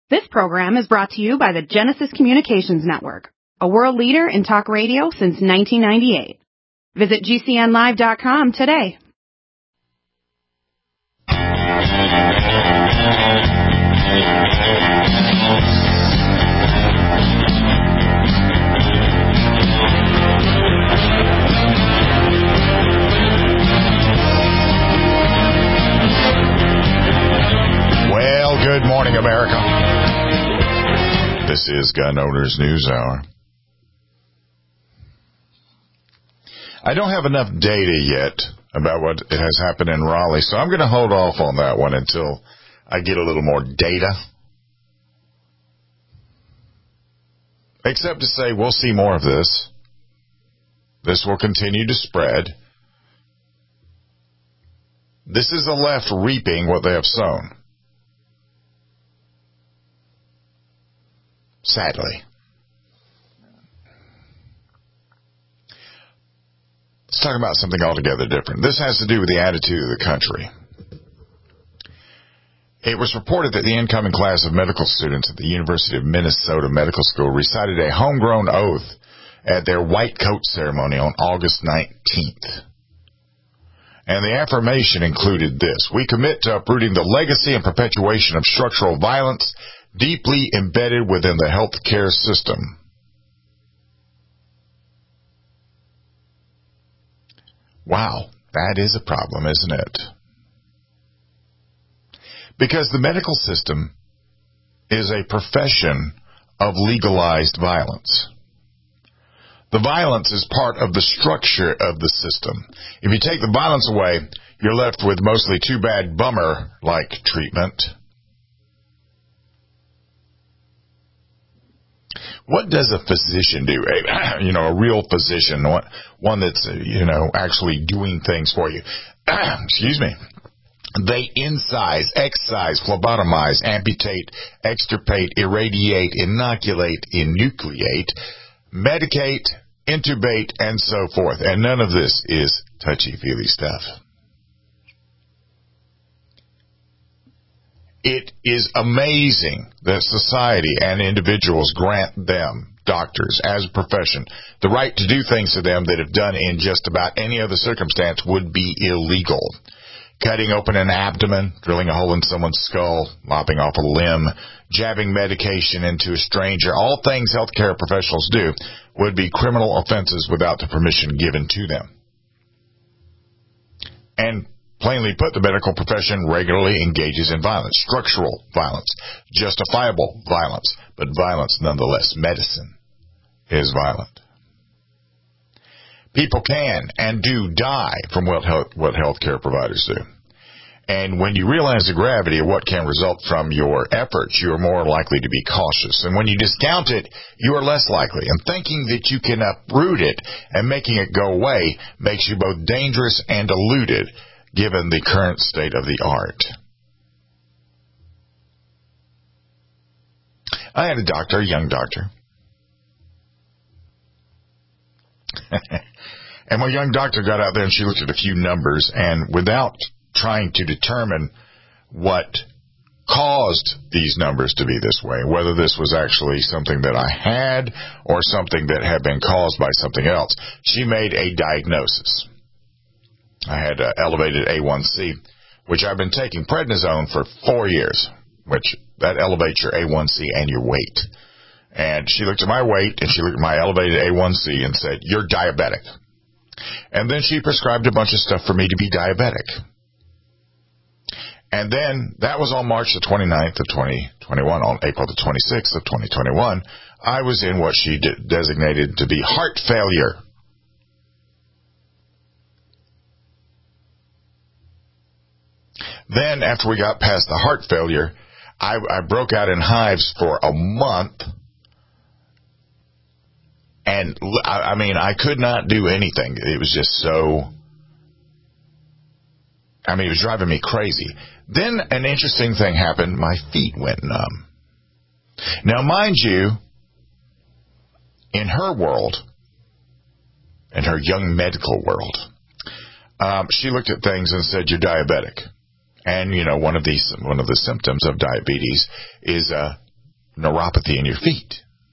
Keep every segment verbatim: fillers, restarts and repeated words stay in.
This program is brought to you by the Genesis Communications Network, a world leader in talk radio since nineteen ninety-eight. Visit G C N live dot com today. Well, good morning, America. This is Gun Owners News Hour. I don't have enough data yet about what has happened in Raleigh, so I'm going to hold off on that one until I get a little more data. Except to say we'll see more of this. This will continue to spread. This is the left reaping what they have sown. Sadly. Let's talk about something altogether different. This has to do with the attitude of the country. It was reported that the incoming class of medical students at the University of Minnesota Medical School recited a homegrown oath at their white coat ceremony on August nineteenth. And the affirmation included this: "We commit to uprooting the legacy and perpetuation of structural violence deeply embedded within the health care system." Wow, that is a problem, isn't it? Because the medical system is a profession of legalized violence. The violence is part of the structure of the system. If you take the violence away, you're left with mostly too bad bummer-like treatment. What does a physician do? A, you know, a real physician, one that's, you know, actually doing things for you. Excuse me. They incise, excise, phlebotomize, amputate, extirpate, irradiate, inoculate, enucleate, medicate, intubate, and so forth. And none of this is touchy-feely stuff. It is amazing that society and individuals grant them, doctors, as a profession, the right to do things to them that if done in just about any other circumstance would be illegal. Cutting open an abdomen, drilling a hole in someone's skull, lopping off a limb, jabbing medication into a stranger, all things healthcare professionals do would be criminal offenses without the permission given to them. And plainly put, the medical profession regularly engages in violence, structural violence, justifiable violence, but violence nonetheless. Medicine is violent. People can and do die from what health, what healthcare providers do. And when you realize the gravity of what can result from your efforts, you are more likely to be cautious. And when you discount it, you are less likely. And thinking that you can uproot it and making it go away makes you both dangerous and deluded, given the current state of the art. I had a doctor, a young doctor. And my young doctor got out there and she looked at a few numbers, and without trying to determine what caused these numbers to be this way, whether this was actually something that I had or something that had been caused by something else, she made a diagnosis. I had uh, elevated A one C, which I've been taking prednisone for four years, which that elevates your A one C and your weight. And she looked at my weight and she looked at my elevated A one C and said, "You're diabetic." And then she prescribed a bunch of stuff for me to be diabetic. And then that was on March the twenty-ninth of twenty twenty-one. On April the twenty-sixth of twenty twenty-one, I was in what she de- designated to be heart failure. Then, after we got past the heart failure, I, I broke out in hives for a month. And, I, I mean, I could not do anything. It was just so... I mean, it was driving me crazy. Then an interesting thing happened. My feet went numb. Now, mind you, in her world, in her young medical world, um, she looked at things and said, "You're diabetic." And, you know, one of these, one of the symptoms of diabetes is uh, neuropathy in your feet.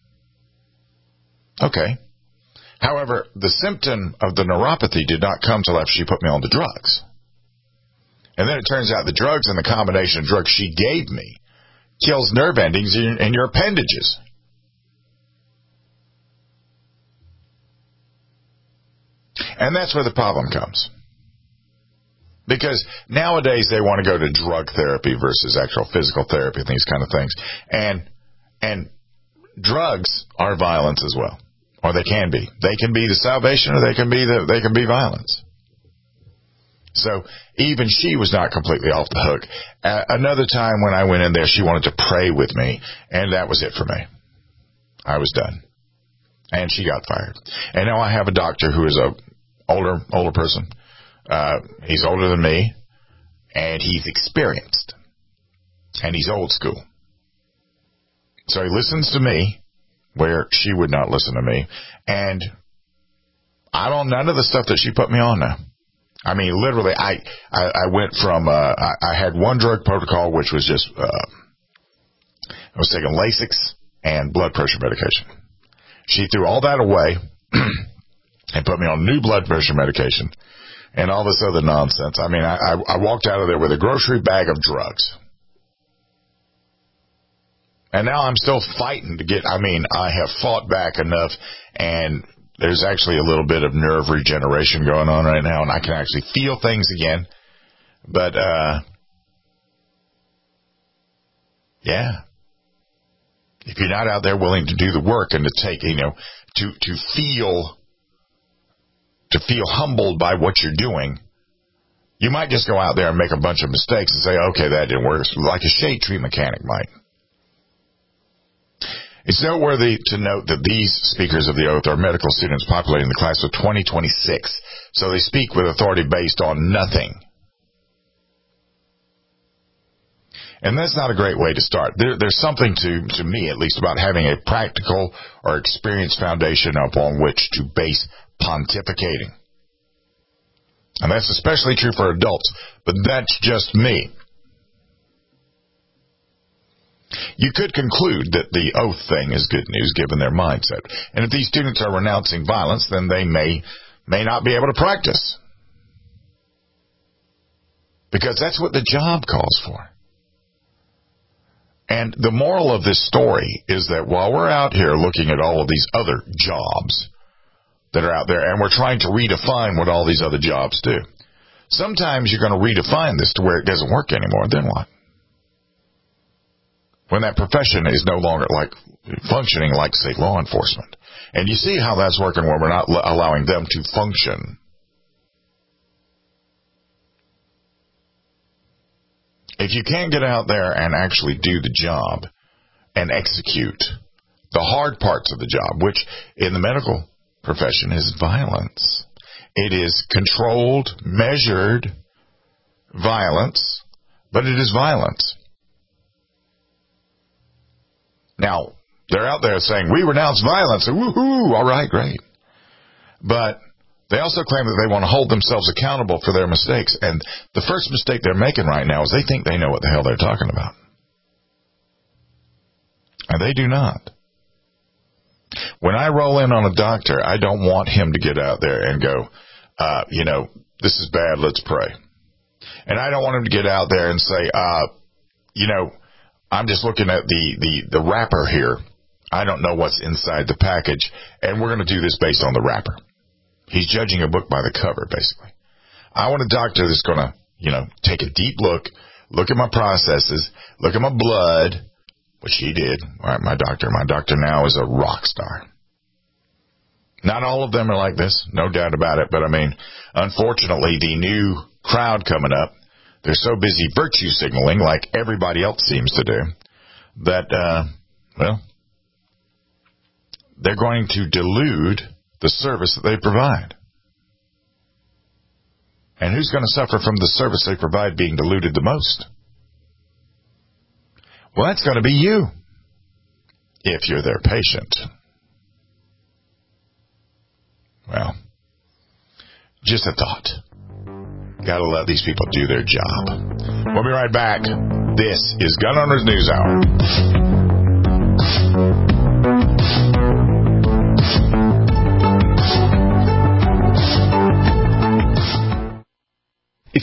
Okay. However, the symptom of the neuropathy did not come till after she put me on the drugs. And then it turns out the drugs and the combination of drugs she gave me kills nerve endings in, in your appendages. And that's where the problem comes. Because nowadays they want to go to drug therapy versus actual physical therapy and these kind of things. And and drugs are violence as well. Or they can be. They can be the salvation, or they can be the they can be violence. So even she was not completely off the hook. Uh, another time when I went in there, she wanted to pray with me, and that was it for me. I was done. And she got fired. And now I have a doctor who is a older older person. Uh, he's older than me, and he's experienced, and he's old school. So he listens to me where she would not listen to me, and I'm on none of the stuff that she put me on now. I mean, literally, I, I, I went from, uh, I, I had one drug protocol, which was just, uh, I was taking Lasix and blood pressure medication. She threw all that away and put me on new blood pressure medication and all this other nonsense. I mean, I, I, I walked out of there with a grocery bag of drugs. And now I'm still fighting to get, I mean, I have fought back enough, and there's actually a little bit of nerve regeneration going on right now, and I can actually feel things again. But, uh, yeah. If you're not out there willing to do the work and to take, you know, to, to feel, to feel humbled by what you're doing, you might just go out there and make a bunch of mistakes and say, okay, that didn't work. Like a shade tree mechanic might. It's noteworthy to note that these speakers of the oath are medical students populating the class of twenty twenty-six, so they speak with authority based on nothing. And that's not a great way to start. There, there's something to, to me, at least, about having a practical or experienced foundation upon which to base pontificating. And that's especially true for adults, but that's just me. You could conclude that the oath thing is good news given their mindset. And if these students are renouncing violence, then they may may not be able to practice. Because that's what the job calls for. And the moral of this story is that while we're out here looking at all of these other jobs that are out there, and we're trying to redefine what all these other jobs do, sometimes you're going to redefine this to where it doesn't work anymore. Then what? When that profession is no longer like functioning like, say, law enforcement. And you see how that's working when we're not l- allowing them to function. If you can't get out there and actually do the job and execute the hard parts of the job, which in the medical profession is violence. It is controlled, measured violence, but it is violence. Now, they're out there saying, we renounce violence. Woohoo! All right, great. But they also claim that they want to hold themselves accountable for their mistakes. And the first mistake they're making right now is they think they know what the hell they're talking about. And they do not. When I roll in on a doctor, I don't want him to get out there and go, uh, you know, this is bad, let's pray. And I don't want him to get out there and say, uh, you know, I'm just looking at the, the, the wrapper here. I don't know what's inside the package, and we're going to do this based on the wrapper. He's judging a book by the cover, basically. I want a doctor that's going to, you know, take a deep look, look at my processes, look at my blood, which he did. All right, my doctor. My doctor now is a rock star. Not all of them are like this, no doubt about it, but I mean, unfortunately, the new crowd coming up, they're so busy virtue signaling like everybody else seems to do that, uh, well, they're going to delude the service that they provide. And who's going to suffer from the service they provide being diluted the most? Well, that's going to be you, if you're their patient. Well, just a thought. Got to let these people do their job. We'll be right back. This is Gun Owners News Hour.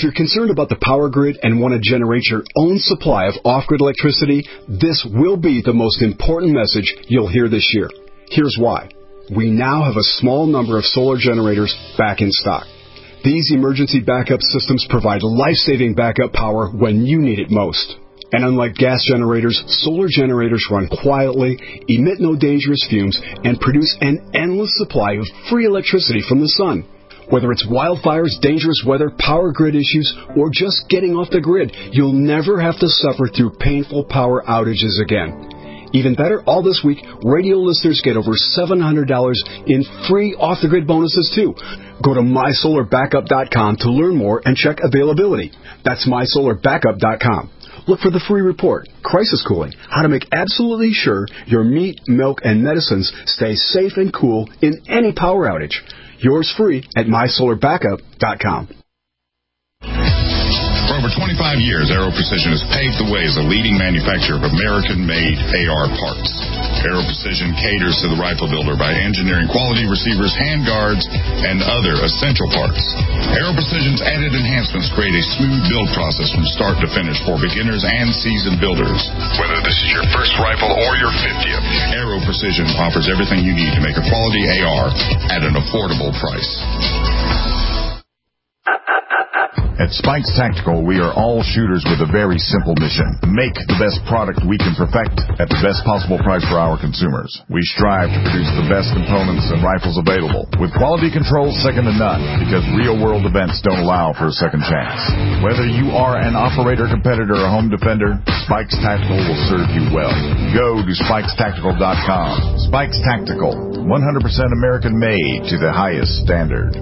If you're concerned about the power grid and want to generate your own supply of off-grid electricity, this will be the most important message you'll hear this year. Here's why. We now have a small number of solar generators back in stock. These emergency backup systems provide life-saving backup power when you need it most. And unlike gas generators, solar generators run quietly, emit no dangerous fumes, and produce an endless supply of free electricity from the sun. Whether it's wildfires, dangerous weather, power grid issues, or just getting off the grid, you'll never have to suffer through painful power outages again. Even better, all this week, radio listeners get over seven hundred dollars in free off-the-grid bonuses, too. Go to my solar backup dot com to learn more and check availability. That's my solar backup dot com. Look for the free report, Crisis Cooling, how to make absolutely sure your meat, milk, and medicines stay safe and cool in any power outage. Yours free at my solar backup dot com. For over twenty-five years, Aero Precision has paved the way as a leading manufacturer of American-made A R parts. Aero Precision caters to the rifle builder by engineering quality receivers, handguards, and other essential parts. Aero Precision's added enhancements create a smooth build process from start to finish for beginners and seasoned builders. Whether this is your first rifle or your fiftieth, Aero Precision offers everything you need to make a quality A R at an affordable price. At Spikes Tactical, we are all shooters with a very simple mission. Make the best product we can perfect at the best possible price for our consumers. We strive to produce the best components and rifles available, with quality control second to none, because real-world events don't allow for a second chance. Whether you are an operator, competitor, or home defender, Spikes Tactical will serve you well. Go to spikes tactical dot com. Spikes Tactical, one hundred percent American-made to the highest standard.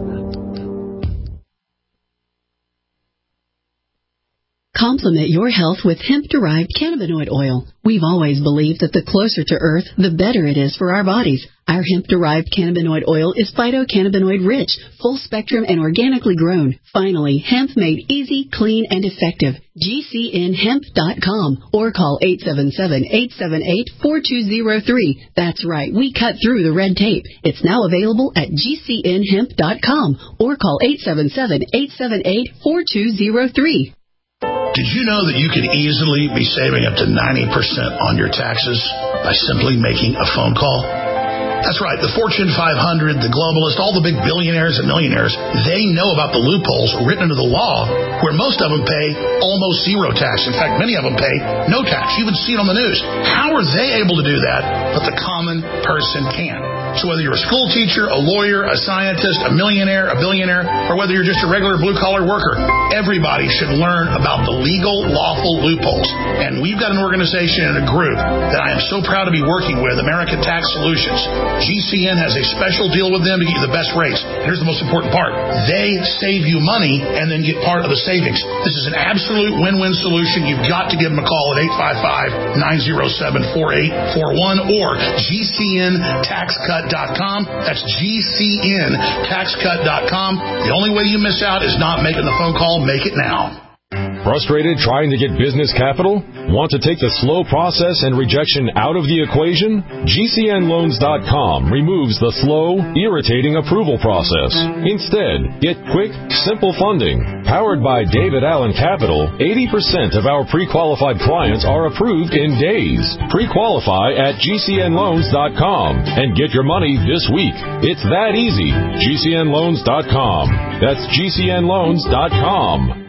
Complement your health with hemp-derived cannabinoid oil. We've always believed that the closer to Earth, the better it is for our bodies. Our hemp-derived cannabinoid oil is phytocannabinoid-rich, full-spectrum, and organically grown. Finally, hemp made easy, clean, and effective. G C N hemp dot com or call eight seven seven, eight seven eight, four two zero three. That's right, we cut through the red tape. It's now available at G C N hemp dot com or call eight seven seven, eight seven eight, four two zero three. Did you know that you could easily be saving up to ninety percent on your taxes by simply making a phone call? That's right. The Fortune five hundred, the globalists, all the big billionaires and millionaires, they know about the loopholes written into the law where most of them pay almost zero tax. In fact, many of them pay no tax. You even see it on the news. How are they able to do that, but the common person can? So whether you're a school teacher, a lawyer, a scientist, a millionaire, a billionaire, or whether you're just a regular blue-collar worker, everybody should learn about the legal, lawful loopholes. And we've got an organization and a group that I am so proud to be working with, American Tax Solutions. G C N has a special deal with them to get you the best rates. And here's the most important part. They save you money and then get part of the savings. This is an absolute win-win solution. You've got to give them a call at eight five five, nine zero seven, four eight four one or G C N tax cut dot com. That's G C N tax cut dot com. The only way you miss out is not making the phone call. Make it now. Frustrated trying to get business capital? Want to take the slow process and rejection out of the equation? G C N loans dot com removes the slow, irritating approval process. Instead, get quick, simple funding. Powered by David Allen Capital, eighty percent of our pre-qualified clients are approved in days. Pre-qualify at G C N loans dot com and get your money this week. It's that easy. G C N loans dot com. That's G C N loans dot com.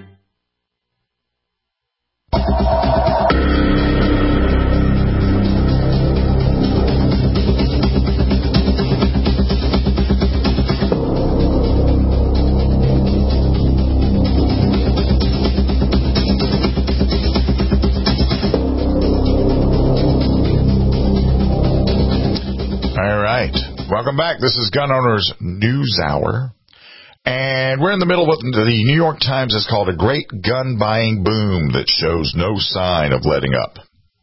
Welcome back. This is Gun Owners News Hour. And we're in the middle of what the New York Times has called a great gun buying boom that shows no sign of letting up.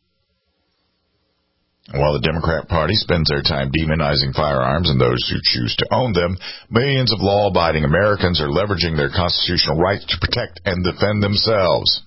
While the Democrat Party spends their time demonizing firearms and those who choose to own them, millions of law-abiding Americans are leveraging their constitutional right to protect and defend themselves.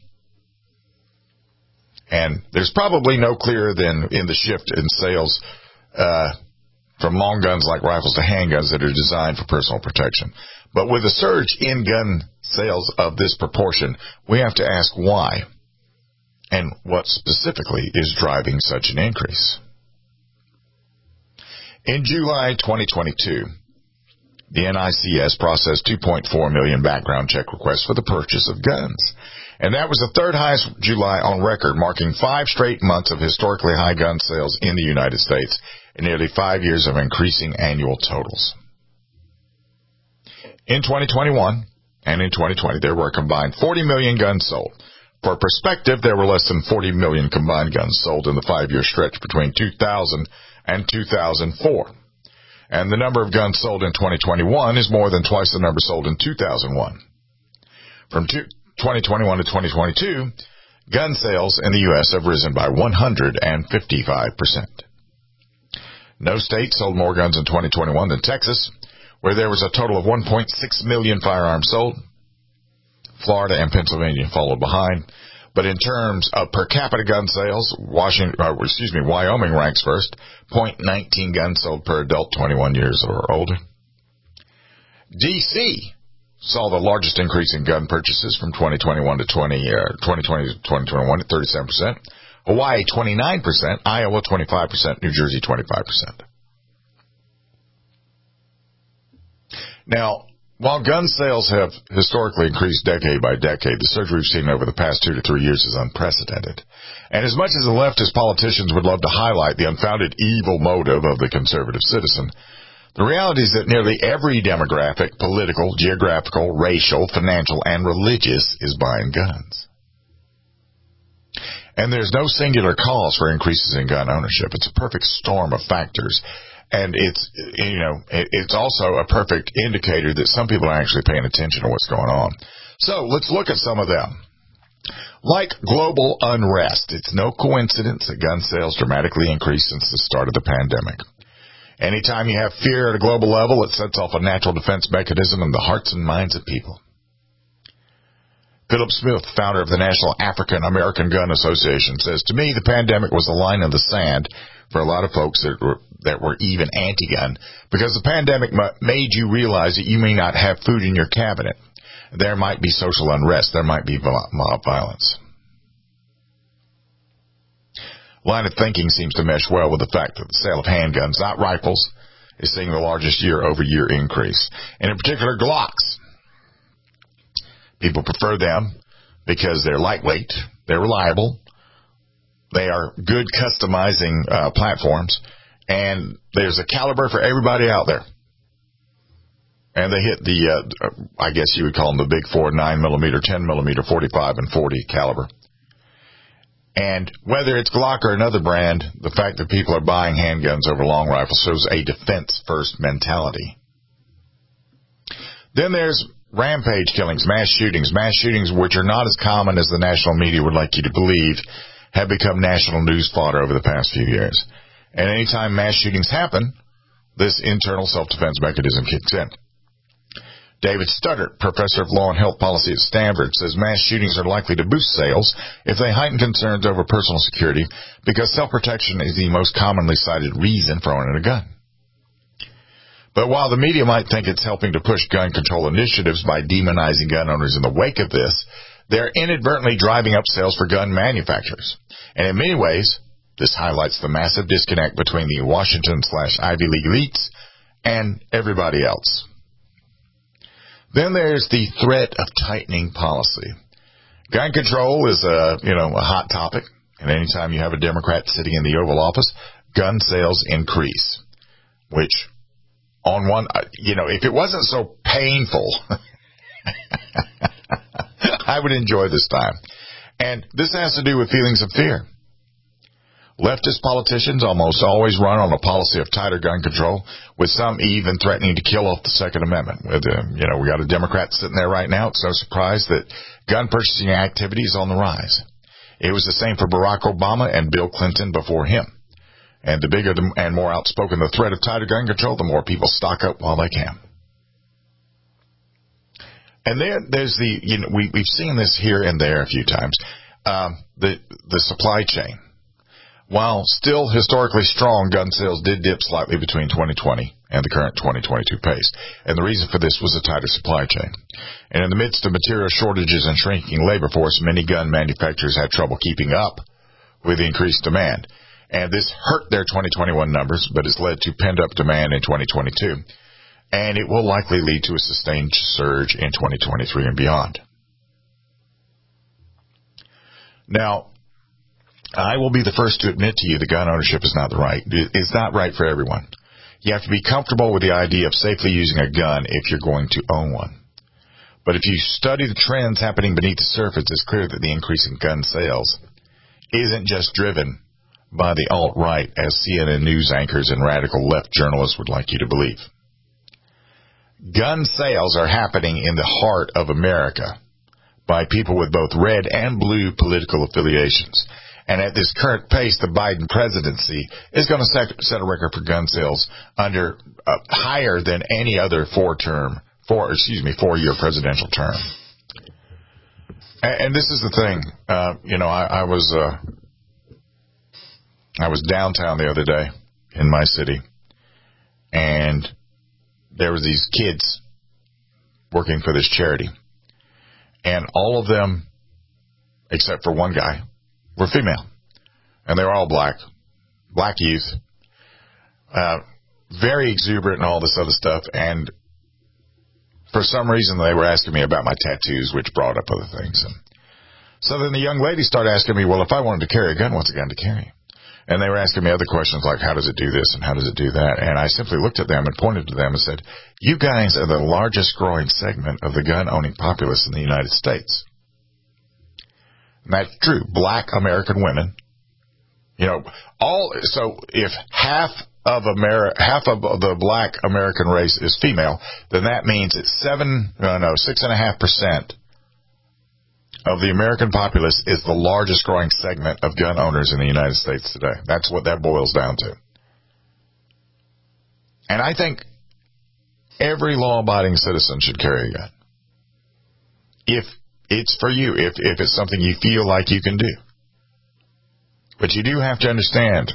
And there's probably no clearer than in the shift in sales uh from long guns like rifles to handguns that are designed for personal protection. But with a surge in gun sales of this proportion, we have to ask why and what specifically is driving such an increase. In July twenty twenty-two, the N I C S processed two point four million background check requests for the purchase of guns. And that was the third highest July on record, marking five straight months of historically high gun sales in the United States and nearly five years of increasing annual totals. In twenty twenty-one and in twenty twenty, there were a combined forty million guns sold. For perspective, there were less than forty million combined guns sold in the five-year stretch between two thousand and two thousand four. And the number of guns sold in twenty twenty-one is more than twice the number sold in two thousand one. From twenty twenty-one to twenty twenty-two, gun sales in the U S have risen by one hundred fifty-five percent. No state sold more guns in twenty twenty-one than Texas, where there was a total of one point six million firearms sold. Florida and Pennsylvania followed behind. But in terms of per capita gun sales, Washington, uh, excuse me, Wyoming ranks first, zero point one nine guns sold per adult twenty-one years or older. D C saw the largest increase in gun purchases from twenty twenty-one to twenty, uh, twenty twenty to twenty twenty-one at thirty-seven percent. Hawaii twenty-nine percent, Iowa twenty-five percent, New Jersey twenty-five percent. Now, while gun sales have historically increased decade by decade, the surge we've seen over the past two to three years is unprecedented. And as much as the leftist politicians would love to highlight the unfounded evil motive of the conservative citizen, the reality is that nearly every demographic, political, geographical, racial, financial, and religious is buying guns. And there's no singular cause for increases in gun ownership. It's a perfect storm of factors. And it's, you know, it's also a perfect indicator that some people are actually paying attention to what's going on. So let's look at some of them. Like global unrest, it's no coincidence that gun sales dramatically increased since the start of the pandemic. Anytime you have fear at a global level, it sets off a natural defense mechanism in the hearts and minds of people. Philip Smith, founder of the National African American Gun Association, says, "To me, the pandemic was a line in the sand for a lot of folks that were, that were even anti-gun, because the pandemic made you realize that you may not have food in your cabinet. There might be social unrest. There might be mob violence." Line of thinking seems to mesh well with the fact that the sale of handguns, not rifles, is seeing the largest year-over-year increase. And in particular, Glocks. People prefer them because they're lightweight, they're reliable, they are good customizing uh, platforms, and there's a caliber for everybody out there. And they hit the, uh, I guess you would call them the big four, nine millimeter, ten millimeter, forty-five, and forty caliber. And whether it's Glock or another brand, the fact that people are buying handguns over long rifles shows a defense-first mentality. Then there's rampage killings, mass shootings. Mass shootings, which are not as common as the national media would like you to believe, have become national news fodder over the past few years. And anytime mass shootings happen, this internal self-defense mechanism kicks in. David Studdert, professor of law and health policy at Stanford, says mass shootings are likely to boost sales if they heighten concerns over personal security, because self-protection is the most commonly cited reason for owning a gun. But while the media might think it's helping to push gun control initiatives by demonizing gun owners in the wake of this, they're inadvertently driving up sales for gun manufacturers. And in many ways, this highlights the massive disconnect between the Washington slash Ivy League elites and everybody else. Then there's the threat of tightening policy. Gun control is a, you know, a hot topic, and anytime you have a Democrat sitting in the Oval Office, gun sales increase, which on one, you know, if it wasn't so painful, I would enjoy this time. And this has to do with feelings of fear. Leftist politicians almost always run on a policy of tighter gun control, with some even threatening to kill off the Second Amendment. With, uh, you know, we got a Democrat sitting there right now. It's no surprise that gun purchasing activity is on the rise. It was the same for Barack Obama and Bill Clinton before him. And the bigger the, and more outspoken the threat of tighter gun control, the more people stock up while they can. And there, there's the, you know, we, we've seen this here and there a few times, um, the the supply chain. While still historically strong, gun sales did dip slightly between twenty twenty and the current twenty twenty-two pace. And the reason for this was a tighter supply chain. And in the midst of material shortages and shrinking labor force, many gun manufacturers had trouble keeping up with increased demand. And this hurt their twenty twenty-one numbers, but it's led to pent-up demand in twenty twenty-two. And it will likely lead to a sustained surge in twenty twenty-three and beyond. Now, I will be the first to admit to you that gun ownership is not the right. It's not right for everyone. You have to be comfortable with the idea of safely using a gun if you're going to own one. But if you study the trends happening beneath the surface, it's clear that the increase in gun sales isn't just driven by the alt-right, as C N N News anchors and radical left journalists would like you to believe. Gun sales are happening in the heart of America by people with both red and blue political affiliations. And at this current pace, the Biden presidency is going to set, set a record for gun sales under uh, higher than any other four-term, four excuse me, four-year presidential term. And, and this is the thing, uh, you know, I, I was uh, I was downtown the other day in my city, and there was these kids working for this charity, and all of them, except for one guy, were female, and they were all black, black youth, uh, very exuberant and all this other stuff, and for some reason they were asking me about my tattoos, which brought up other things. And so then the young lady started asking me, well, if I wanted to carry a gun, what's a gun to carry? And they were asking me other questions like, how does it do this and how does it do that? And I simply looked at them and pointed to them and said, you guys are the largest growing segment of the gun-owning populace in the United States. And that's true. Black American women, you know, all, so if half of Ameri- half of the black American race is female, then that means it's seven, no, no, six and a half percent of the American populace is the largest growing segment of gun owners in the United States today. That's what that boils down to. And I think every law-abiding citizen should carry a gun. If it's for you, if, if it's something you feel like you can do. But you do have to understand,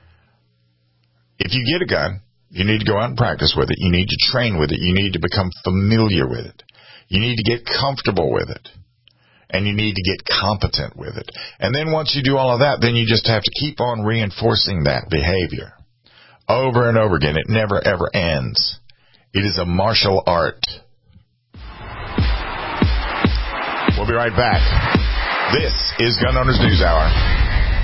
if you get a gun, you need to go out and practice with it. You need to train with it. You need to become familiar with it. You need to get comfortable with it. And you need to get competent with it. And then once you do all of that, then you just have to keep on reinforcing that behavior over and over again. It never, ever ends. It is a martial art. We'll be right back. This is Gun Owners News Hour.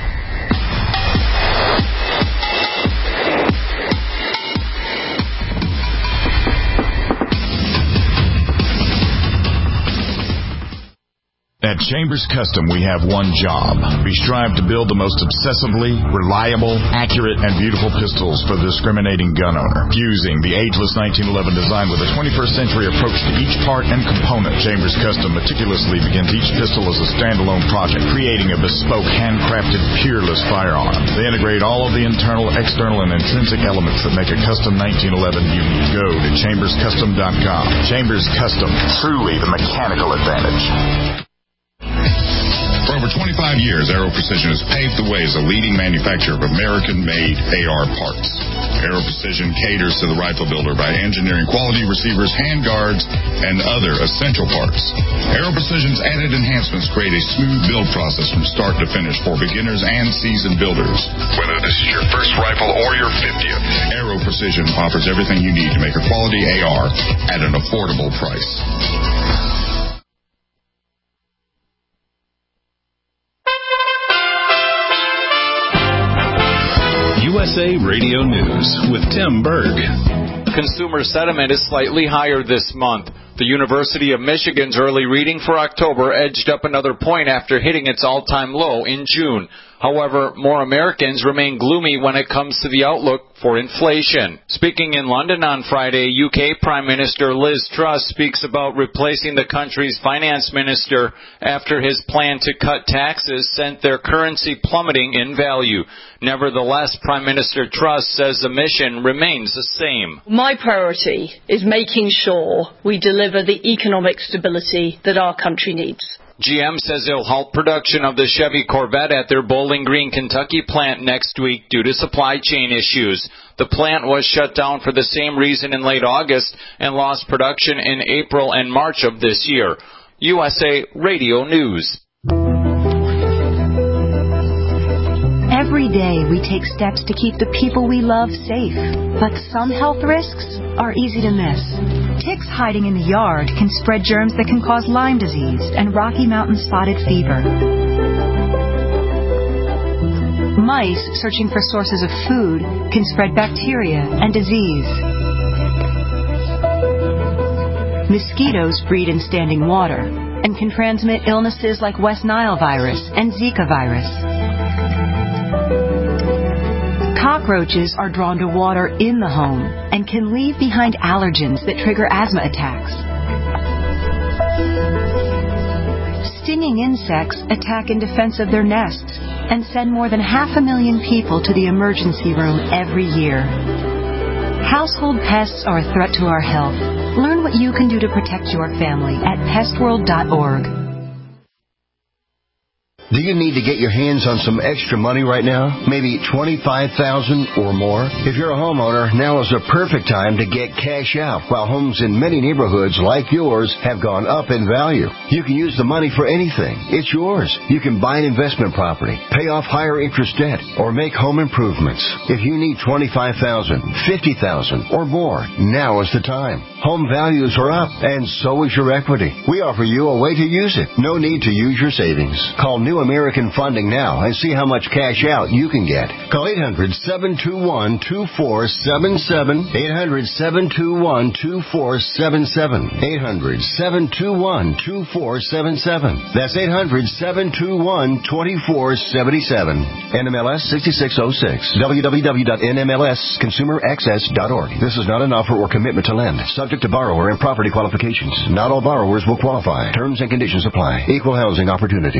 At Chambers Custom, we have one job. We strive to build the most obsessively reliable, accurate, and beautiful pistols for the discriminating gun owner. Fusing the ageless nineteen eleven design with a twenty-first century approach to each part and component, Chambers Custom meticulously begins each pistol as a standalone project, creating a bespoke, handcrafted, peerless firearm. They integrate all of the internal, external, and intrinsic elements that make a custom nineteen eleven unique. Go to chambers custom dot com. Chambers Custom, truly the mechanical advantage. For over twenty-five years, Aero Precision has paved the way as a leading manufacturer of American-made A R parts. Aero Precision caters to the rifle builder by engineering quality receivers, handguards, and other essential parts. Aero Precision's added enhancements create a smooth build process from start to finish for beginners and seasoned builders. Whether this is your first rifle or your fiftieth, Aero Precision offers everything you need to make a quality A R at an affordable price. U S A Radio News with Tim Berg. Consumer sentiment is slightly higher this month. The University of Michigan's early reading for October edged up another point after hitting its all-time low in June. However, more Americans remain gloomy when it comes to the outlook for inflation. Speaking in London on Friday, U K Prime Minister Liz Truss speaks about replacing the country's finance minister after his plan to cut taxes sent their currency plummeting in value. Nevertheless, Prime Minister Truss says the mission remains the same. My priority is making sure we deliver the economic stability that our country needs. G M says it'll halt production of the Chevy Corvette at their Bowling Green, Kentucky plant next week due to supply chain issues. The plant was shut down for the same reason in late August and lost production in April and March of this year. U S A Radio News. Every day we take steps to keep the people we love safe, but some health risks are easy to miss. Ticks hiding in the yard can spread germs that can cause Lyme disease and Rocky Mountain spotted fever. Mice searching for sources of food can spread bacteria and disease. Mosquitoes breed in standing water and can transmit illnesses like West Nile virus and Zika virus. Cockroaches are drawn to water in the home and can leave behind allergens that trigger asthma attacks. Stinging insects attack in defense of their nests and send more than half a million people to the emergency room every year. Household pests are a threat to our health. Learn what you can do to protect your family at pest world dot org. Do you need to get your hands on some extra money right now? Maybe twenty-five thousand dollars or more? If you're a homeowner, now is the perfect time to get cash out while homes in many neighborhoods like yours have gone up in value. You can use the money for anything. It's yours. You can buy an investment property, pay off higher interest debt, or make home improvements. If you need twenty-five thousand dollars, fifty thousand dollars or more, now is the time. Home values are up, and so is your equity. We offer you a way to use it. No need to use your savings. Call New American Funding now and see how much cash out you can get. Call eight hundred, seven two one, two four seven seven, eight hundred, seven two one, two four seven seven, eight hundred, seven two one, two four seven seven. That's eight hundred, seven two one, two four seven seven. N M L S sixty-six oh six. w w w dot n m l s consumer access dot org. This is not an offer or commitment to lend. Subject to borrower and property qualifications. Not all borrowers will qualify. Terms and conditions apply. Equal housing opportunity.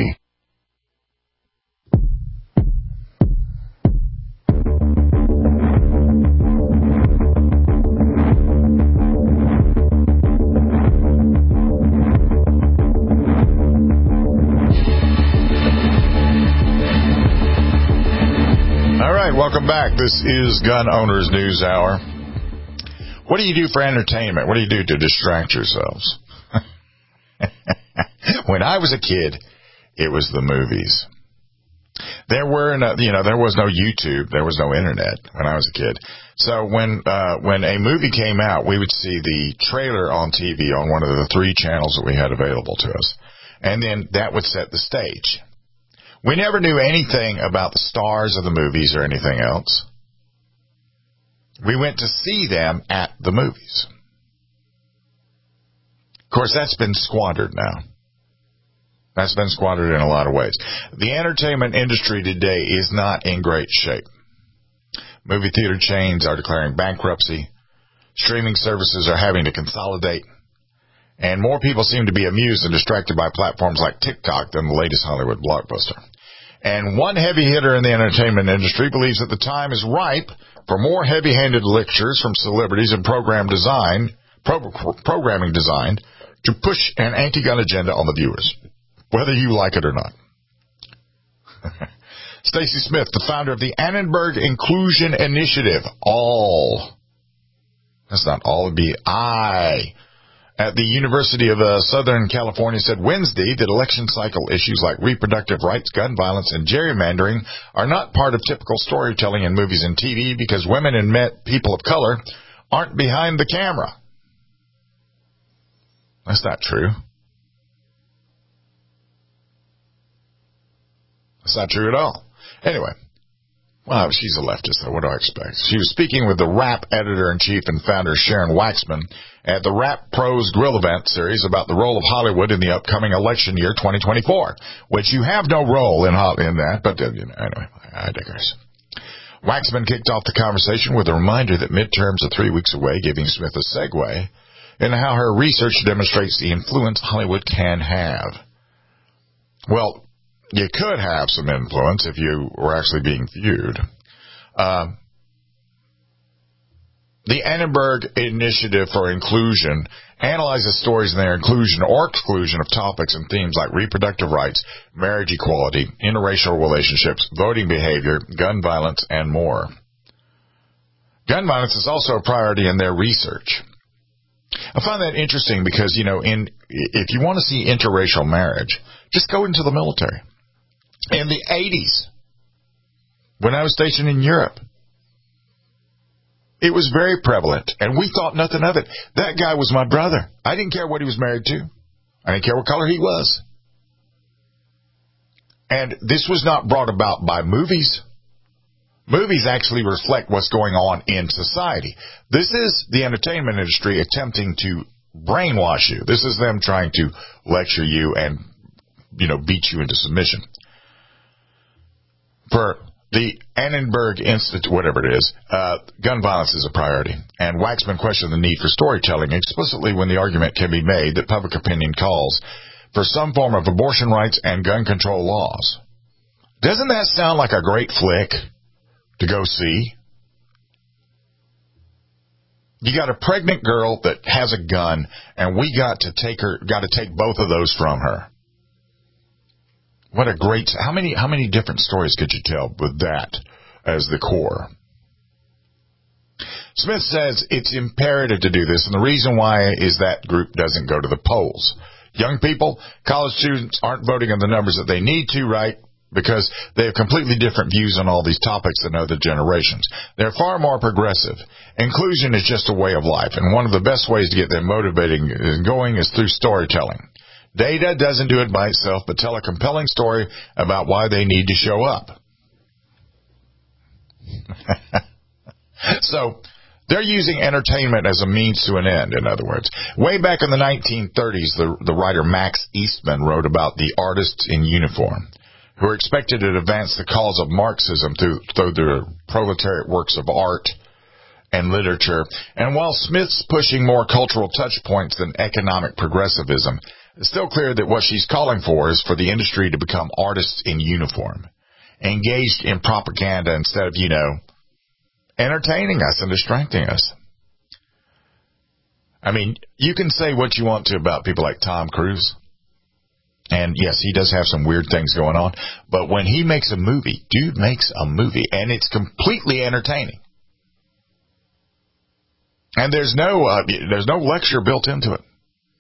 Welcome back. This is Gun Owners News Hour. What do you do for entertainment? What do you do to distract yourselves? When I was a kid, it was the movies. There were no, you know, there was no YouTube, there was no internet when I was a kid. So when uh, when a movie came out, we would see the trailer on T V on one of the three channels that we had available to us, and then that would set the stage. We never knew anything about the stars of the movies or anything else. We went to see them at the movies. Of course, that's been squandered now. That's been squandered in a lot of ways. The entertainment industry today is not in great shape. Movie theater chains are declaring bankruptcy. Streaming services are having to consolidate. And more people seem to be amused and distracted by platforms like TikTok than the latest Hollywood blockbuster. And one heavy hitter in the entertainment industry believes that the time is ripe for more heavy-handed lectures from celebrities and program design, pro- programming designed to push an anti-gun agenda on the viewers, whether you like it or not. Stacy Smith, the founder of the Annenberg Inclusion Initiative, all, that's not all, it'd be I, at the University of uh, Southern California, said Wednesday that election cycle issues like reproductive rights, gun violence, and gerrymandering are not part of typical storytelling in movies and T V because women and men, people of color aren't behind the camera. That's not true. That's not true at all. Anyway, well, she's a leftist, so what do I expect? She was speaking with the Rap editor-in-chief and founder Sharon Waxman at the Rap Pros Grill event series about the role of Hollywood in the upcoming election year twenty twenty-four, which you have no role in in that, but uh, you know, anyway, I digress. Waxman kicked off the conversation with a reminder that midterms are three weeks away, giving Smith a segue into how her research demonstrates the influence Hollywood can have. Well, you could have some influence if you were actually being viewed. Um, The Annenberg Initiative for Inclusion analyzes stories and their inclusion or exclusion of topics and themes like reproductive rights, marriage equality, interracial relationships, voting behavior, gun violence, and more. Gun violence is also a priority in their research. I find that interesting because, you know, in if you want to see interracial marriage, just go into the military. In the eighties, when I was stationed in Europe, it was very prevalent, and we thought nothing of it. That guy was my brother. I didn't care what he was married to. I didn't care what color he was. And this was not brought about by movies. Movies actually reflect what's going on in society. This is the entertainment industry attempting to brainwash you. This is them trying to lecture you and, you know, beat you into submission. For the Annenberg Institute, whatever it is, uh, gun violence is a priority. And Waxman questioned the need for storytelling explicitly when the argument can be made that public opinion calls for some form of abortion rights and gun control laws. Doesn't that sound like a great flick to go see? You got a pregnant girl that has a gun, and we got to take her, got to take both of those from her. What a great, how many, how many different stories could you tell with that as the core? Smith says it's imperative to do this, and the reason why is that group doesn't go to the polls. Young people, college students aren't voting on the numbers that they need to, right? Because they have completely different views on all these topics than other generations. They're far more progressive. Inclusion is just a way of life, and one of the best ways to get them motivated and going is through storytelling. Data doesn't do it by itself, but tell a compelling story about why they need to show up. So, they're using entertainment as a means to an end, in other words. Way back in the nineteen thirties, the, the writer Max Eastman wrote about the artists in uniform, who are expected to advance the cause of Marxism through, through their proletariat works of art and literature. And while Smith's pushing more cultural touch points than economic progressivism, it's still clear that what she's calling for is for the industry to become artists in uniform, engaged in propaganda instead of, you know, entertaining us and distracting us. I mean, you can say what you want to about people like Tom Cruise. And yes, he does have some weird things going on. But when he makes a movie, dude makes a movie, and it's completely entertaining. And there's no uh, there's no lecture built into it.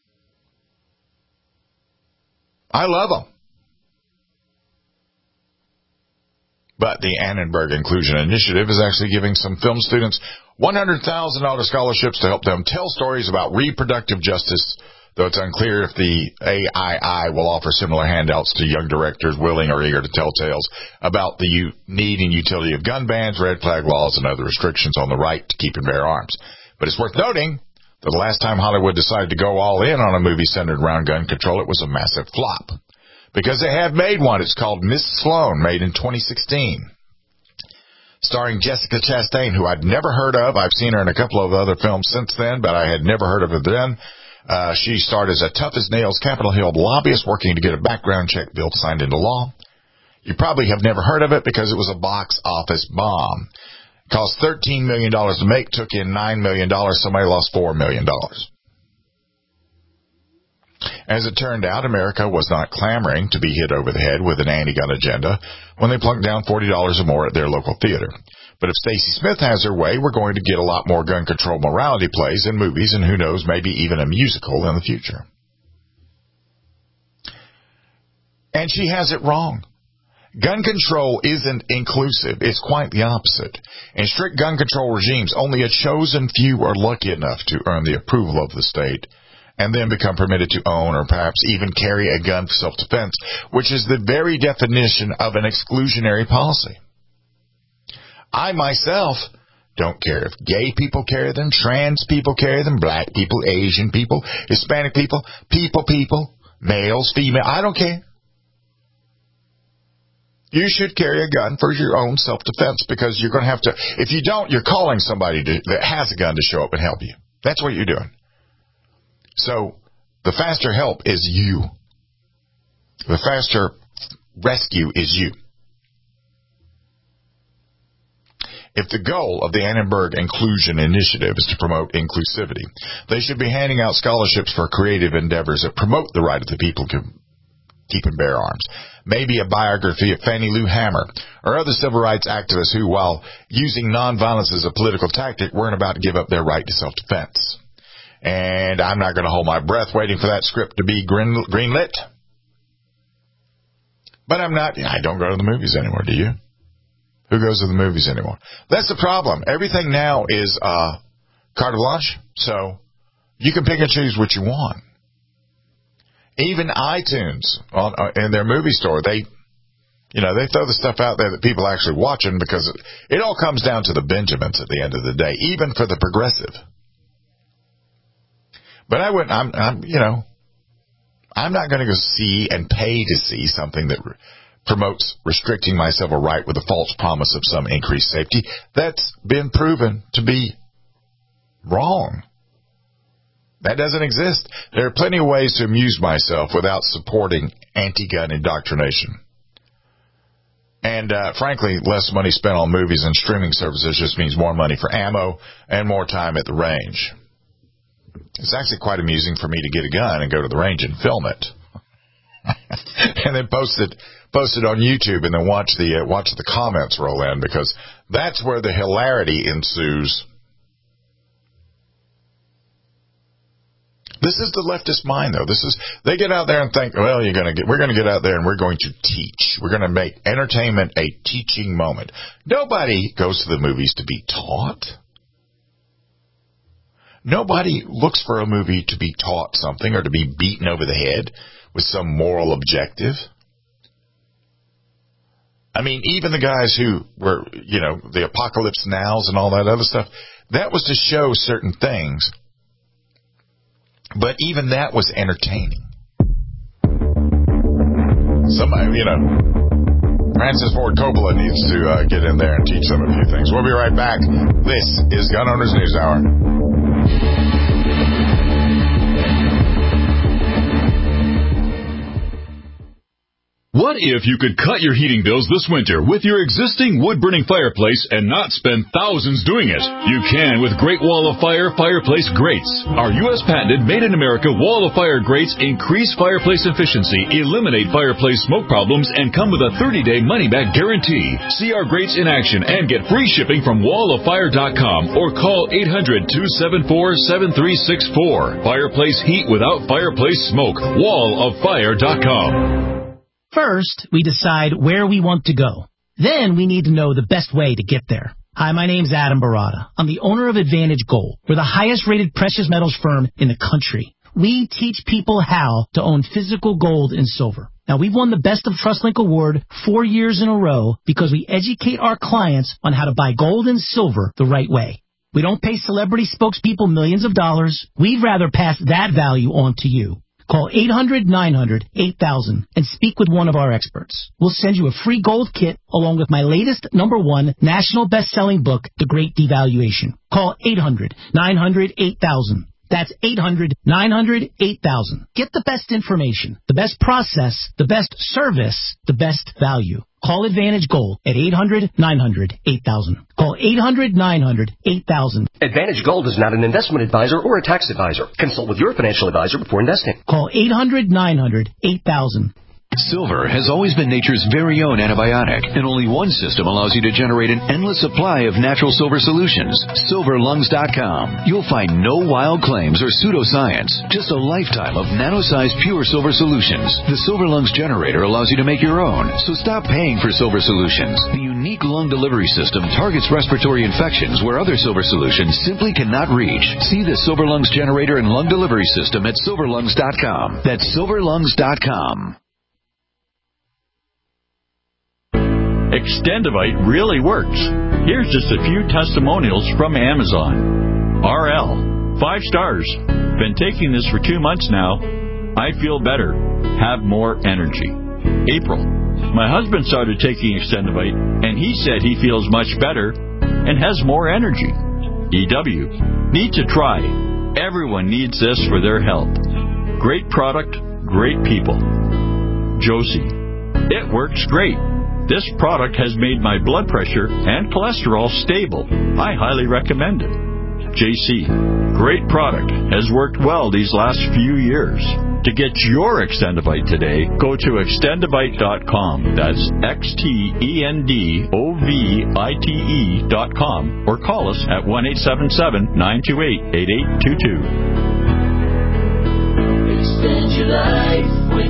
I love them. But the Annenberg Inclusion Initiative is actually giving some film students one hundred thousand dollars scholarships to help them tell stories about reproductive justice, though it's unclear if the A I I will offer similar handouts to young directors willing or eager to tell tales about the u- need and utility of gun bans, red flag laws, and other restrictions on the right to keep and bear arms. But it's worth noting that the last time Hollywood decided to go all in on a movie centered around gun control, it was a massive flop. Because they have made one. It's called Miss Sloane, made in twenty sixteen. Starring Jessica Chastain, who I'd never heard of. I've seen her in a couple of other films since then, but I had never heard of her then. Uh, she starred as a tough-as-nails Capitol Hill lobbyist working to get a background check bill signed into law. You probably have never heard of it because it was a box office bomb. It cost thirteen million dollars to make, took in nine million dollars. Somebody lost four million dollars. As it turned out, America was not clamoring to be hit over the head with an anti-gun agenda when they plunked down forty dollars or more at their local theater. But if Stacey Smith has her way, we're going to get a lot more gun control morality plays and movies, and who knows, maybe even a musical in the future. And she has it wrong. Gun control isn't inclusive. It's quite the opposite. In strict gun control regimes, only a chosen few are lucky enough to earn the approval of the state and then become permitted to own or perhaps even carry a gun for self-defense, which is the very definition of an exclusionary policy. I myself don't care if gay people carry them, trans people carry them, black people, Asian people, Hispanic people, people, people, males, female, I don't care. You should carry a gun for your own self-defense because you're going to have to, if you don't, you're calling somebody to, that has a gun to show up and help you. That's what you're doing. So the faster help is you. The faster rescue is you. If the goal of the Annenberg Inclusion Initiative is to promote inclusivity, they should be handing out scholarships for creative endeavors that promote the right of the people to keep and bear arms. Maybe a biography of Fannie Lou Hamer or other civil rights activists who, while using nonviolence as a political tactic, weren't about to give up their right to self-defense. And I'm not going to hold my breath waiting for that script to be green, greenlit. But I'm not, I don't go to the movies anymore, do you? Who goes to the movies anymore? That's the problem. Everything now is uh, carte blanche, so you can pick and choose what you want. Even iTunes on, uh, in their movie store, they, you know, they throw the stuff out there that people are actually watching because it, it all comes down to the Benjamins at the end of the day, even for the progressive. But I wouldn't, I'm, I'm you know, I'm not going to go see and pay to see something that re- promotes restricting my civil right with a false promise of some increased safety. That's been proven to be wrong. That doesn't exist. There are plenty of ways to amuse myself without supporting anti-gun indoctrination. And, uh, frankly, less money spent on movies and streaming services just means more money for ammo and more time at the range. It's actually quite amusing for me to get a gun and go to the range and film it. And then post it, post it on YouTube and then watch the, uh, watch the comments roll in, because that's where the hilarity ensues. This is the leftist mind, though. This is, they get out there and think, well, you're going to get, we're going to get out there and we're going to teach. We're going to make entertainment a teaching moment. Nobody goes to the movies to be taught. Nobody looks for a movie to be taught something or to be beaten over the head with some moral objective. I mean, even the guys who were, you know, the Apocalypse Nows and all that other stuff, that was to show certain things. But even that was entertaining. Somebody, you know, Francis Ford Coppola needs to uh, get in there and teach them a few things. We'll be right back. This is Gun Owners News Hour. What if you could cut your heating bills this winter with your existing wood-burning fireplace and not spend thousands doing it? You can with Great Wall of Fire Fireplace Grates. Our U S patented made-in-America Wall of Fire grates increase fireplace efficiency, eliminate fireplace smoke problems, and come with a thirty-day money-back guarantee. See our grates in action and get free shipping from wall of fire dot com or call eight hundred, two seven four, seven three six four. Fireplace heat without fireplace smoke. wall of fire dot com. First, we decide where we want to go. Then we need to know the best way to get there. Hi, my name's Adam Barada. I'm the owner of Advantage Gold. We're the highest-rated precious metals firm in the country. We teach people how to own physical gold and silver. Now, we've won the Best of TrustLink Award four years in a row because we educate our clients on how to buy gold and silver the right way. We don't pay celebrity spokespeople millions of dollars. We'd rather pass that value on to you. Call eight hundred, nine hundred, eight thousand and speak with one of our experts. We'll send you a free gold kit along with my latest number one national best-selling book, The Great Devaluation. Call eight hundred, nine hundred, eight thousand. That's eight hundred, nine hundred, eight thousand. Get the best information, the best process, the best service, the best value. Call Advantage Gold at eight hundred, nine hundred, eight thousand. Call eight hundred, nine hundred, eight thousand. Advantage Gold is not an investment advisor or a tax advisor. Consult with your financial advisor before investing. Call eight hundred, nine hundred, eight thousand. Silver has always been nature's very own antibiotic, and only one system allows you to generate an endless supply of natural silver solutions. silver lungs dot com. You'll find no wild claims or pseudoscience, just a lifetime of nano-sized pure silver solutions. The Silver Lungs generator allows you to make your own, so stop paying for silver solutions. The unique lung delivery system targets respiratory infections where other silver solutions simply cannot reach. See the Silver Lungs generator and lung delivery system at silver lungs dot com. That's silver lungs dot com. Extendivite really works. Here's just a few testimonials from Amazon. R L, five stars. Been taking this for two months now. I feel better. Have more energy. April, my husband started taking Extendivite, and he said he feels much better and has more energy. E W, need to try. Everyone needs this for their health. Great product, great people. Josie, it works great. This product has made my blood pressure and cholesterol stable. I highly recommend it. J C, great product, has worked well these last few years. To get your Extendivite today, go to extendivite dot com. That's X T E N D O V I T E dot com or call us at one eight seven seven, nine two eight, eight eight two two. Extend your life with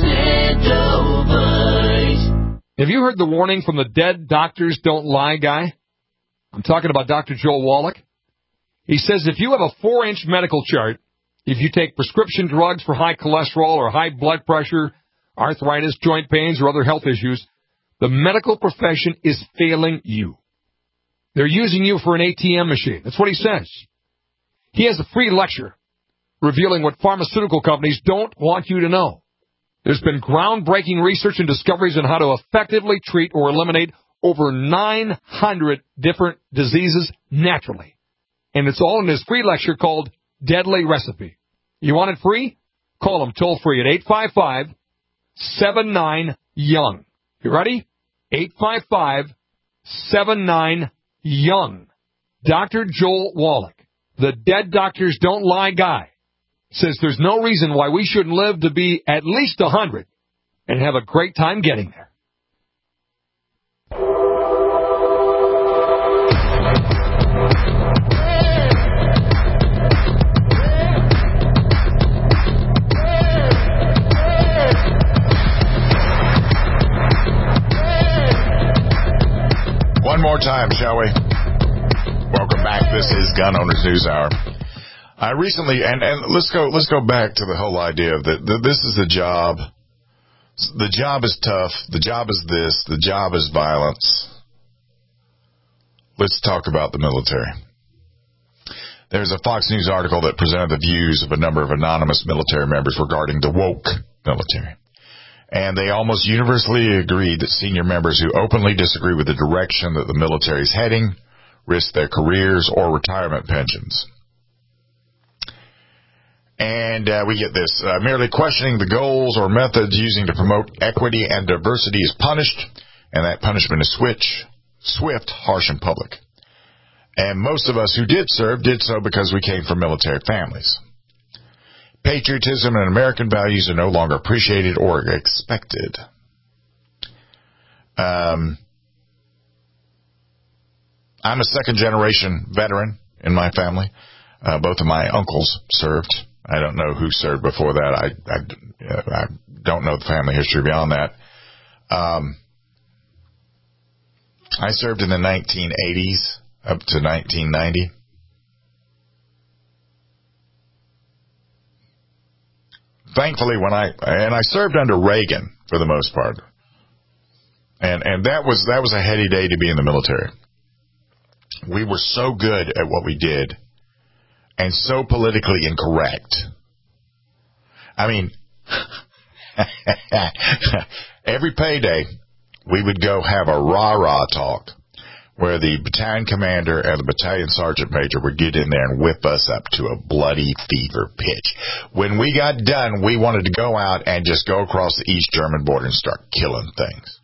Extendivite. Have you heard the warning from the Dead Doctors Don't Lie guy? I'm talking about Doctor Joel Wallach. He says if you have a four-inch medical chart, if you take prescription drugs for high cholesterol or high blood pressure, arthritis, joint pains, or other health issues, the medical profession is failing you. They're using you for an A T M machine. That's what he says. He has a free lecture revealing what pharmaceutical companies don't want you to know. There's been groundbreaking research and discoveries on how to effectively treat or eliminate over nine hundred different diseases naturally. And it's all in this free lecture called Deadly Recipe. You want it free? Call them toll free at eight five five, seven nine, young. You ready? eight five five, seven nine, young. Doctor Joel Wallach, the Dead Doctors Don't Lie guy, says there's no reason why we shouldn't live to be at least one hundred and have a great time getting there. One more time, shall we? Welcome back. This is Gun Owners News Hour. I recently, and, and let's go, let's go back to the whole idea of that. This is the job. The job is tough. The job is this. The job is violence. Let's talk about the military. There's a Fox News article that presented the views of a number of anonymous military members regarding the woke military. And they almost universally agree that senior members who openly disagree with the direction that the military is heading risk their careers or retirement pensions. And uh, we get this. Uh, merely questioning the goals or methods using to promote equity and diversity is punished, and that punishment is switch, swift, harsh, and public. And most of us who did serve did so because we came from military families. Patriotism and American values are no longer appreciated or expected. Um, I'm a second-generation veteran in my family. Uh, both of my uncles served. I don't know who served before that. I, I, I don't know the family history beyond that. Um, I served in the nineteen eighties up to nineteen ninety. Thankfully, when I and I served under Reagan for the most part, and and that was that was a heady day to be in the military. We were so good at what we did, and so politically incorrect. I mean, every payday we would go have a rah-rah talk where the battalion commander and the battalion sergeant major would get in there and whip us up to a bloody fever pitch. When we got done, we wanted to go out and just go across the East German border and start killing things.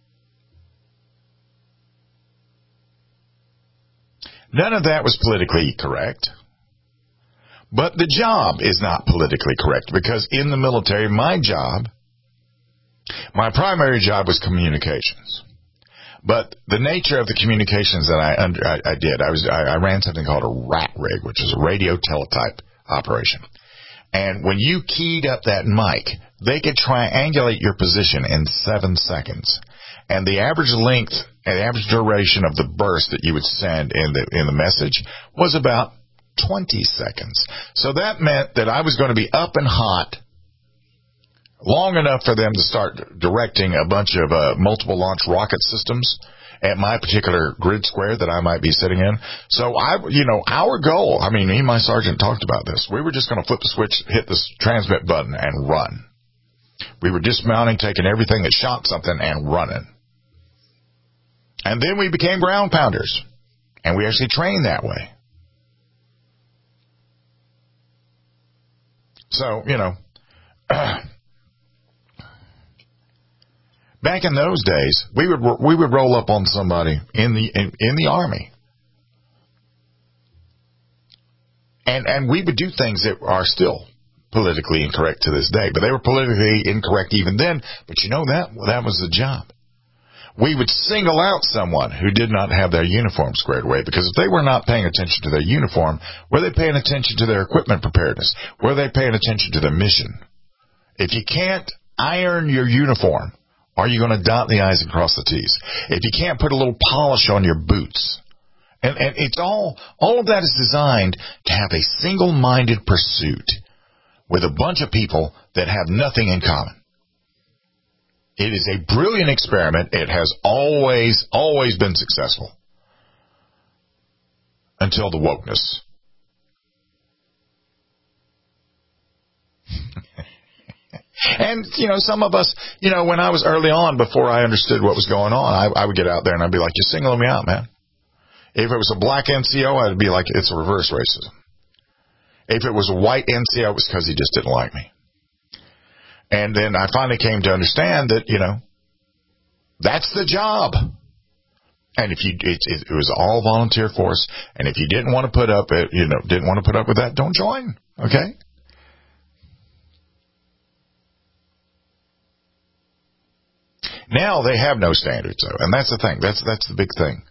None of that was politically correct. But the job is not politically correct because in the military, my job, my primary job was communications. But the nature of the communications that I under, I, I did, I was I, I ran something called a rat rig, which is a radio teletype operation. And when you keyed up that mic, they could triangulate your position in seven seconds. And the average length and average duration of the burst that you would send in the in the message was about twenty seconds. So that meant that I was going to be up and hot long enough for them to start directing a bunch of uh, multiple launch rocket systems at my particular grid square that I might be sitting in. So, I, you know, our goal, I mean, me and my sergeant talked about this. We were just going to flip the switch, hit the transmit button, and run. We were dismounting, taking everything that shot something, and running. And then we became ground pounders, and we actually trained that way. So, you know... Back in those days, we would we would roll up on somebody in the in, in the Army, and and we would do things that are still politically incorrect to this day. But they were politically incorrect even then. But you know that that was the job. We would single out someone who did not have their uniform squared away, because if they were not paying attention to their uniform, were they paying attention to their equipment preparedness? Were they paying attention to their mission? If you can't iron your uniform, are you going to dot the I's and cross the T's? If you can't put a little polish on your boots, and, and it's all, all of that is designed to have a single-minded pursuit with a bunch of people that have nothing in common. It is a brilliant experiment. It has always, always been successful until the wokeness. And, you know, some of us, you know, when I was early on, before I understood what was going on, I, I would get out there and I'd be like, you're singling me out, man. If it was a black N C O, I'd be like, it's a reverse racism. If it was a white N C O, it was because he just didn't like me. And then I finally came to understand that, you know, that's the job. And if you, it, it, it was all volunteer force. And if you didn't want to put up, it, you know, didn't want to put up with that, don't join. Okay. Now they have no standards, though, and that's the thing. That's that's the big thing.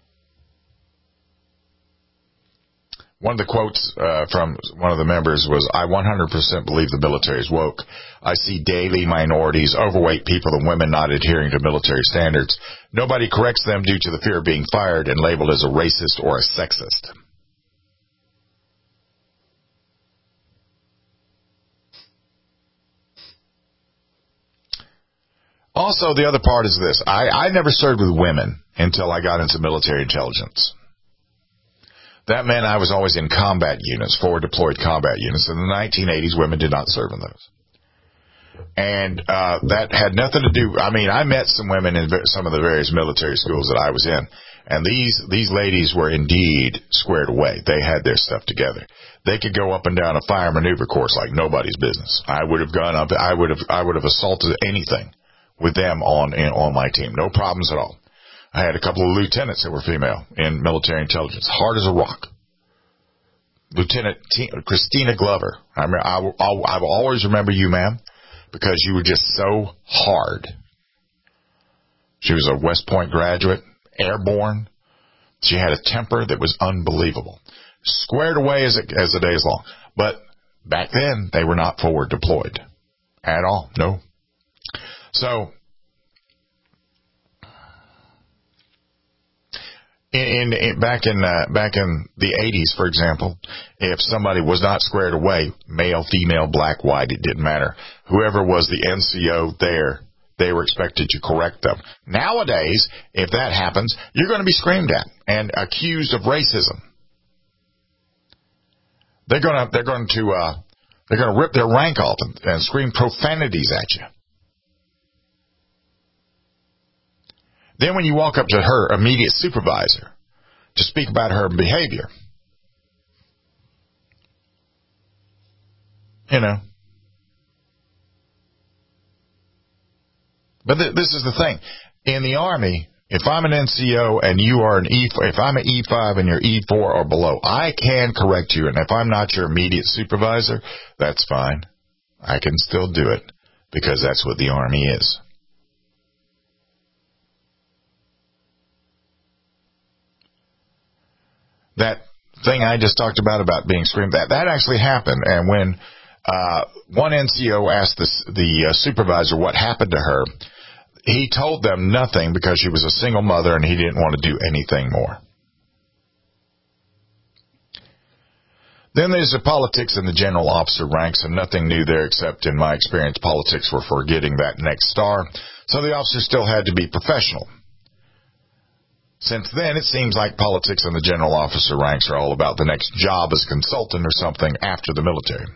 One of the quotes uh, from one of the members was, I one hundred percent believe the military is woke. I see daily minorities, overweight people, and women not adhering to military standards. Nobody corrects them due to the fear of being fired and labeled as a racist or a sexist. Also, the other part is this. I, I never served with women until I got into military intelligence. That meant I was always in combat units, forward deployed combat units. In the nineteen eighties, women did not serve in those. And uh that had nothing to do, I mean, I met some women in some of the various military schools that I was in, and these these ladies were indeed squared away. They had their stuff together. They could go up and down a fire maneuver course like nobody's business. I would have gone up, I would have I would have assaulted anything with them on in, on my team. No problems at all. I had a couple of lieutenants that were female in military intelligence, hard as a rock. Lieutenant T- Christina Glover. I, mean, I, will, I, will, I will always remember you, ma'am, because you were just so hard. She was a West Point graduate, airborne. She had a temper that was unbelievable. Squared away as, it, as the day is long. But back then, they were not forward deployed at all. No. So, In, in, back in uh, back in the eighties, for example, if somebody was not squared away, male, female, black, white, it didn't matter. Whoever was the N C O there, they were expected to correct them. Nowadays, if that happens, you're going to be screamed at and accused of racism. They're going to they're going to uh, they're going to rip their rank off and, and scream profanities at you. Then when you walk up to her immediate supervisor to speak about her behavior, you know. But th- this is the thing. In the Army, if I'm an N C O and you are an E, if I'm an E five and you're E four or below, I can correct you. And if I'm not your immediate supervisor, that's fine. I can still do it because that's what the Army is. That thing I just talked about, about being screamed at, that actually happened. And when uh, one N C O asked the, the uh, supervisor what happened to her, he told them nothing because she was a single mother and he didn't want to do anything more. Then there's the politics in the general officer ranks, and nothing new there except, in my experience, politics were for getting that next star. So the officers still had to be professional. Since then, it seems like politics in the general officer ranks are all about the next job as consultant or something after the military.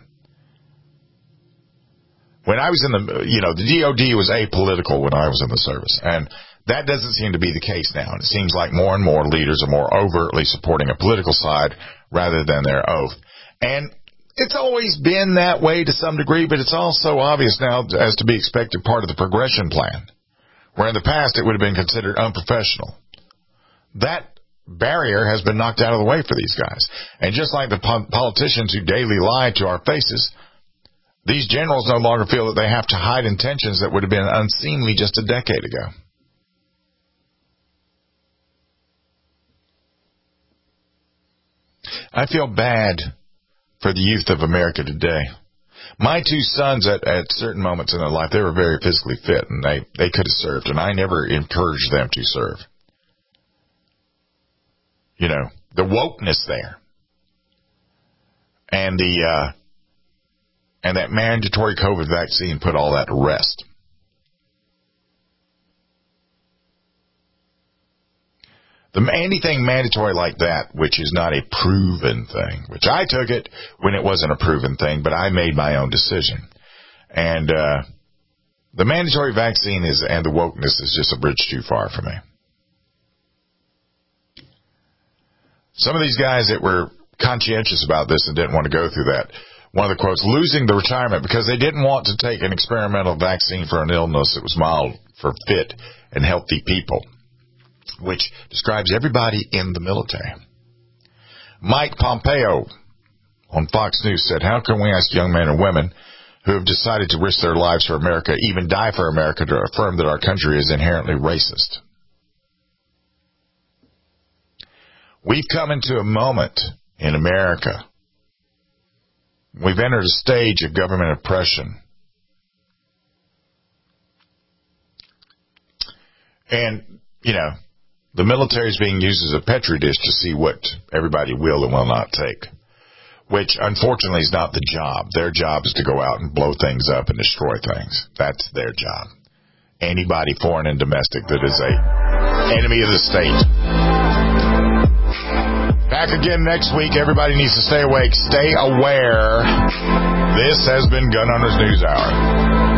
When I was in the, you know, the D O D was apolitical when I was in the service, and that doesn't seem to be the case now. And it seems like more and more leaders are more overtly supporting a political side rather than their oath. And it's always been that way to some degree, but it's also obvious now, as to be expected, part of the progression plan. where in the past it would have been considered unprofessional. That barrier has been knocked out of the way for these guys. And just like the po- politicians who daily lie to our faces, these generals no longer feel that they have to hide intentions that would have been unseemly just a decade ago. I feel bad for the youth of America today. My two sons, at, at certain moments in their life, they were very physically fit, and they, they could have served, and I never encouraged them to serve. You know, the wokeness there. And the uh, and that mandatory COVID vaccine put all that to rest. The, anything mandatory like that, which is not a proven thing, which I took it when it wasn't a proven thing, but I made my own decision. And uh, the mandatory vaccine is and the wokeness is just a bridge too far for me. Some of these guys that were conscientious about this and didn't want to go through that, one of the quotes, losing the retirement because they didn't want to take an experimental vaccine for an illness that was mild for fit and healthy people, which describes everybody in the military. Mike Pompeo on Fox News said, how can we ask young men and women who have decided to risk their lives for America, even die for America, to affirm that our country is inherently racist? We've come into a moment in America. We've entered a stage of government oppression. And, you know, the military is being used as a petri dish to see what everybody will and will not take, which unfortunately is not the job. Their job is to go out and blow things up and destroy things. That's their job. Anybody foreign and domestic that is a enemy of the state. Back again next week. Everybody needs to stay awake, stay aware. This has been Gun Owners News Hour.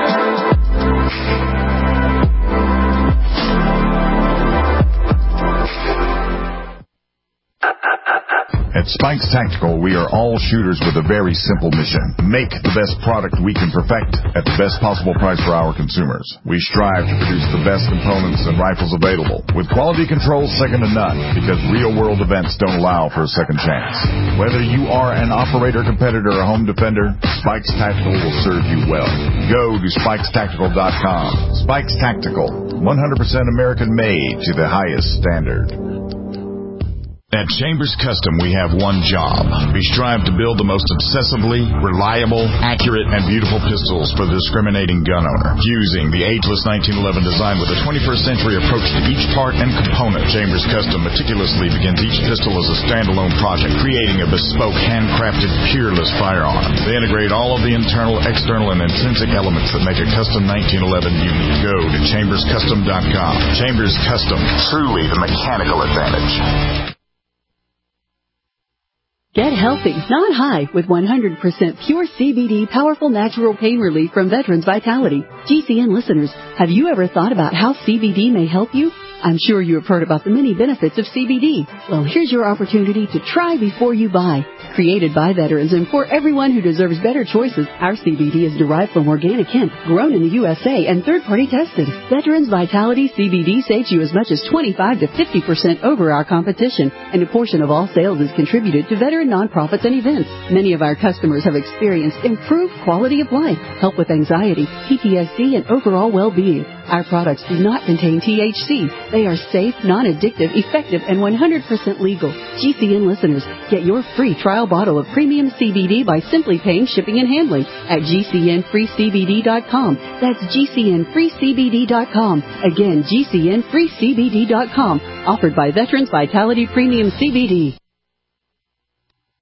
At Spikes Tactical, we are all shooters with a very simple mission. Make the best product we can perfect at the best possible price for our consumers. We strive to produce the best components and rifles available, with quality control second to none, because real-world events don't allow for a second chance. Whether you are an operator, competitor, or home defender, Spikes Tactical will serve you well. Go to spikes tactical dot com. Spikes Tactical, one hundred percent American-made to the highest standard. At Chambers Custom, we have one job. We strive to build the most obsessively, reliable, accurate, and beautiful pistols for the discriminating gun owner, using the ageless nineteen eleven design with a twenty-first century approach to each part and component. Chambers Custom meticulously begins each pistol as a standalone project, creating a bespoke, handcrafted, peerless firearm. They integrate all of the internal, external, and intrinsic elements that make a custom nineteen eleven unique. Go to chambers custom dot com. Chambers Custom, truly the mechanical advantage. Get healthy, not high, with one hundred percent pure C B D powerful natural pain relief from Veterans Vitality. G C N listeners, have you ever thought about how C B D may help you? I'm sure you have heard about the many benefits of C B D. Well, here's your opportunity to try before you buy. Created by veterans and for everyone who deserves better choices, our C B D is derived from organic hemp, grown in the U S A and third-party tested. Veterans Vitality C B D saves you as much as twenty-five to fifty percent over our competition, and a portion of all sales is contributed to veteran nonprofits and events. Many of our customers have experienced improved quality of life, help with anxiety, P T S D, and overall well-being. Our products do not contain T H C. They are safe, non-addictive, effective, and one hundred percent legal. G C N listeners, get your free trial bottle of premium C B D by simply paying shipping and handling at G C N free C B D dot com. That's G C N free C B D dot com. Again, G C N free C B D dot com. Offered by Veterans Vitality Premium C B D.